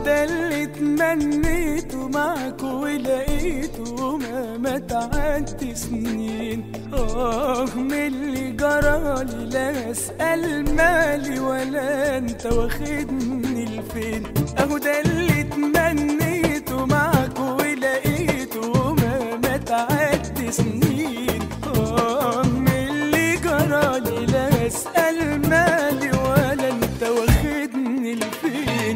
ده اللي تمنيته معاك ولقيته مهما تعدي سنين. من اللي جرالي لا اسأل مالي ولا انت واخدني لفين. اهو ده اللي تمنيته معاك ولقيته مهما تعدي سنين. من اللي جرالي لا اسأل مالي ولا انت واخدني لفين.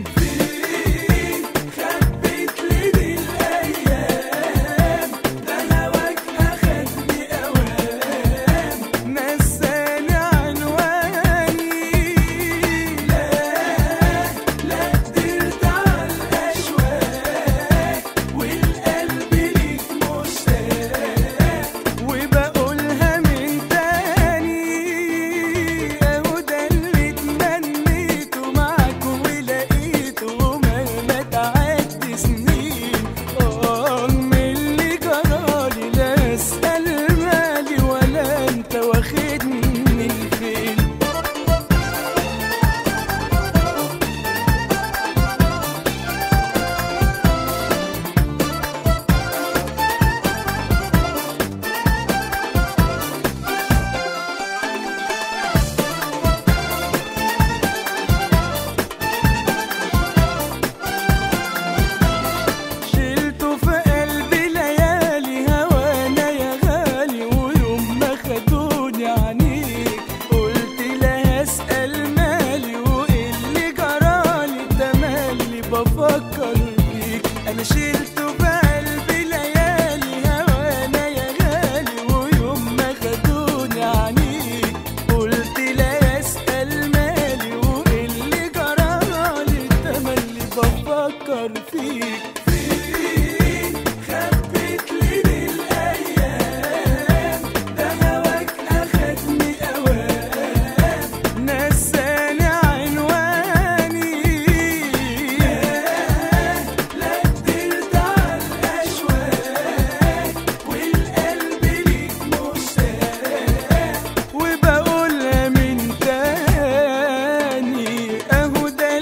بفكر فيك انا شلته بقلبي ليالي هوانا يا غالي، ويوم ما خدوني عنيك قلت لا اسأل مالي واللي جرالي تملي بفكر فيك.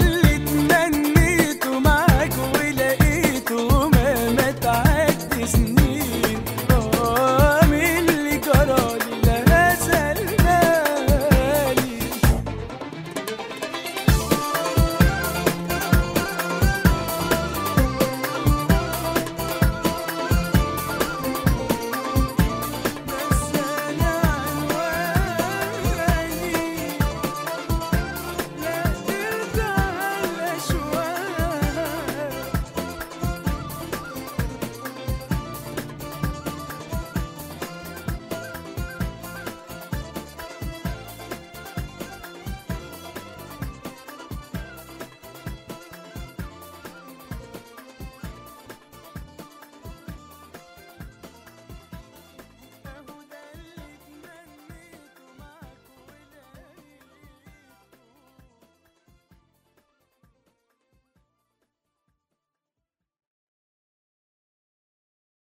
Isn't